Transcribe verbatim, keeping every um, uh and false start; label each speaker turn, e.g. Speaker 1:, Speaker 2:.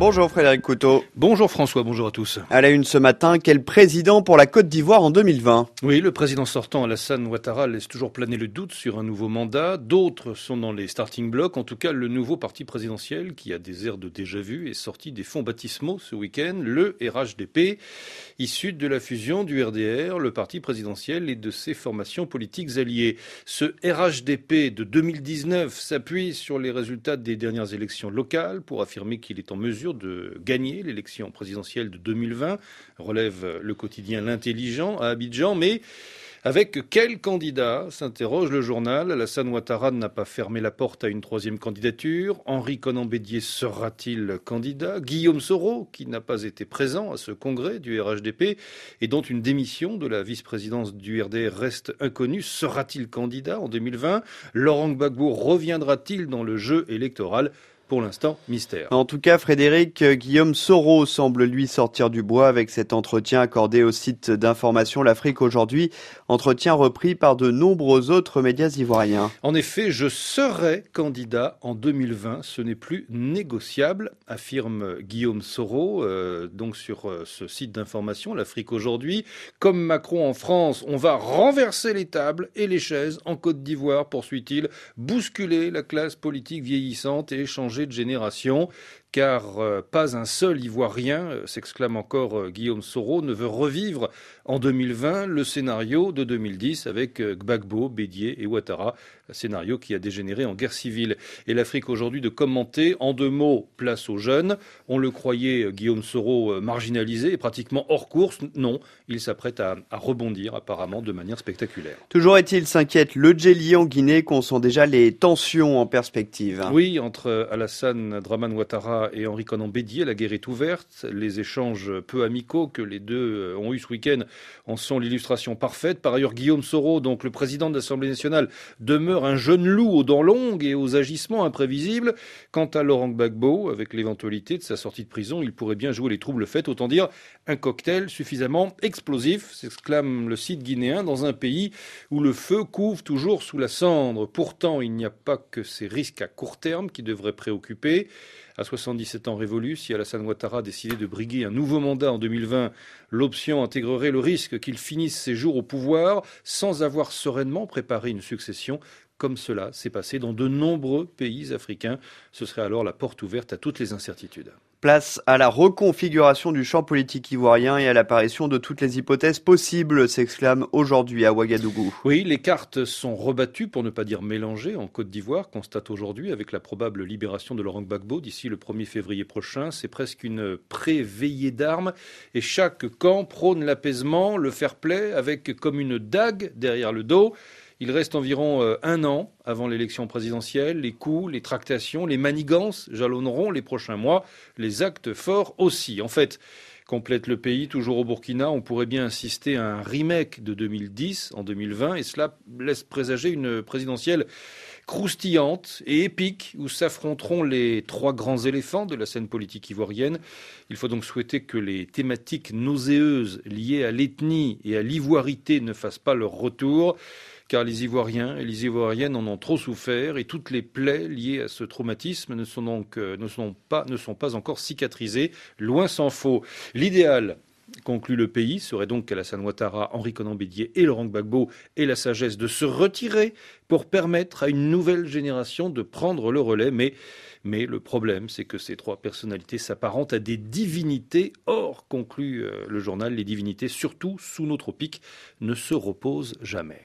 Speaker 1: Bonjour Frédéric Couteau.
Speaker 2: Bonjour François, bonjour à tous.
Speaker 1: À la une ce matin, quel président pour la Côte d'Ivoire en deux mille vingt?
Speaker 2: Oui, le président sortant Alassane Ouattara laisse toujours planer le doute sur un nouveau mandat. D'autres sont dans les starting blocks. En tout cas, le nouveau parti présidentiel, qui a des airs de déjà-vu, est sorti des fonds baptismaux ce week-end, le R H D P, issu de la fusion du R D R, le parti présidentiel, et de ses formations politiques alliées. Ce R H D P de deux mille dix-neuf s'appuie sur les résultats des dernières élections locales pour affirmer qu'il est en mesure de gagner l'élection présidentielle de deux mille vingt, relève le quotidien L'Intelligent à Abidjan, mais avec quel candidat, s'interroge le journal. Alassane Ouattara n'a pas fermé la porte à une troisième candidature. Henri Konan Bédié sera-t-il candidat? Guillaume Soro, qui n'a pas été présent à ce congrès du R H D P et dont une démission de la vice-présidence du R D R reste inconnue, sera-t-il candidat en deux mille vingt? Laurent Gbagbo reviendra-t-il dans le jeu électoral? Pour l'instant, mystère.
Speaker 1: En tout cas, Frédéric, Guillaume Soro semble lui sortir du bois avec cet entretien accordé au site d'information L'Afrique aujourd'hui. Entretien repris par de nombreux autres médias ivoiriens.
Speaker 2: En effet, je serai candidat en deux mille vingt. Ce n'est plus négociable, affirme Guillaume Soro, euh, donc sur euh, ce site d'information L'Afrique aujourd'hui. Comme Macron en France, on va renverser les tables et les chaises en Côte d'Ivoire, poursuit-il, bousculer la classe politique vieillissante et changer de génération, car euh, pas un seul Ivoirien, euh, s'exclame encore euh, Guillaume Soro, ne veut revivre en deux mille vingt le scénario de deux mille dix avec euh, Gbagbo, Bédié et Ouattara, un scénario qui a dégénéré en guerre civile. Et l'Afrique aujourd'hui de commenter, en deux mots, place aux jeunes. On le croyait, euh, Guillaume Soro, euh, marginalisé et pratiquement hors course. Non, il s'apprête à, à rebondir apparemment de manière spectaculaire.
Speaker 1: Toujours est-il, s'inquiète le Djeli en Guinée, qu'on sent déjà les tensions en perspective.
Speaker 2: Oui, entre Alassane Dramane Ouattara et Henri Konan Bédié, la guerre est ouverte. Les échanges peu amicaux que les deux ont eu ce week-end en sont l'illustration parfaite. Par ailleurs, Guillaume Soro, donc le président de l'Assemblée nationale, demeure un jeune loup aux dents longues et aux agissements imprévisibles. Quant à Laurent Gbagbo, avec l'éventualité de sa sortie de prison, il pourrait bien jouer les troubles faits, autant dire un cocktail suffisamment explosif, s'exclame le site guinéen, dans un pays où le feu couve toujours sous la cendre. Pourtant, il n'y a pas que ces risques à court terme qui devraient préoccuper. À soixante-dix-sept ans révolus, si Alassane Ouattara décidait de briguer un nouveau mandat en deux mille vingt, l'option intégrerait le risque qu'il finisse ses jours au pouvoir sans avoir sereinement préparé une succession, comme cela s'est passé dans de nombreux pays africains. Ce serait alors la porte ouverte à toutes les incertitudes.
Speaker 1: Place à la reconfiguration du champ politique ivoirien et à l'apparition de toutes les hypothèses possibles, s'exclame aujourd'hui à Ouagadougou.
Speaker 2: Oui, les cartes sont rebattues, pour ne pas dire mélangées, en Côte d'Ivoire, constate aujourd'hui, avec la probable libération de Laurent Gbagbo d'ici le premier février prochain. C'est presque une pré-veillée d'armes et chaque camp prône l'apaisement, le fair-play, avec comme une dague derrière le dos. Il reste environ euh, un an avant l'élection présidentielle. Les coups, les tractations, les manigances jalonneront les prochains mois. Les actes forts aussi. En fait, complète le pays, toujours au Burkina, on pourrait bien assister à un remake de deux mille dix en deux mille vingt. Et cela laisse présager une présidentielle croustillante et épique où s'affronteront les trois grands éléphants de la scène politique ivoirienne. Il faut donc souhaiter que les thématiques nauséeuses liées à l'ethnie et à l'ivoirité ne fassent pas leur retour, car les Ivoiriens et les Ivoiriennes en ont trop souffert et toutes les plaies liées à ce traumatisme ne sont donc ne sont pas, ne sont pas encore cicatrisées, loin s'en faut. L'idéal, conclut le pays, serait donc qu'Alassane Ouattara, Henri Konan Bédié et Laurent Gbagbo aient la sagesse de se retirer pour permettre à une nouvelle génération de prendre le relais. Mais, mais le problème, c'est que ces trois personnalités s'apparentent à des divinités. Or, conclut le journal, les divinités, surtout sous nos tropiques, ne se reposent jamais.